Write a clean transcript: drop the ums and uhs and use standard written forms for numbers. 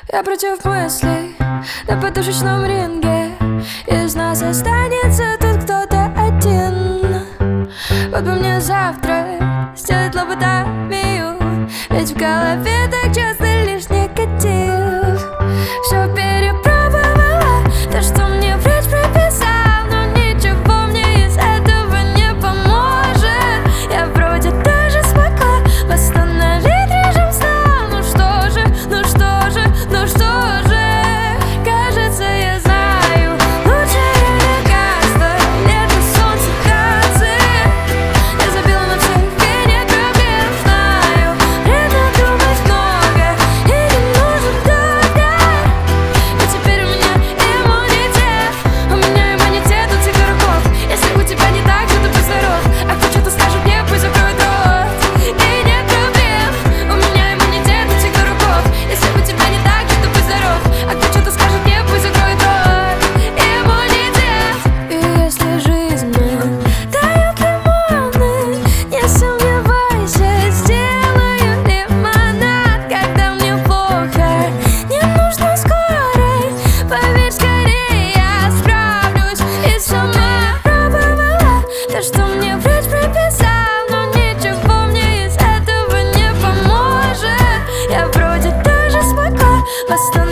Я против мыслей на подушечном ринге. Из нас останется тут кто-то один. Вот бы мне завтра сделать лоботомию, ведь в голове так часто лишь негатив. Все перепробовала, то, что мне врач прописал, но ничего мне из этого не поможет. Я вроде даже смогла восстановить режим сна. Ну что же, ну что же, ну что же, кажется, я знаю лучшее лекарство — это солнце, танцы. Я забила на все, и нет проблем, знаю. Вредно думать много, и не нужен доктор. Ведь теперь у меня иммунитет. У меня иммунитет от всех дураков. Если у тебя не так, то ты будь здоров. А кто что-то скажет мне, пусть закроет рот. И нет проблем. У меня иммунитет от всех дураков. Если у тебя не так, то ты будь здоров. А кто что-то скажет мне, пусть закроет рот. Иммунитет. И если жизнь мне дает лимоны, не сомневайся, сделаю лимонад. Когда мне плохо, не нужно скорой, поверь скорее, я справлюсь. И сама пробовала то, что мне врач прописал, но ничего мне из этого не поможет. Я вроде даже смогла восстановить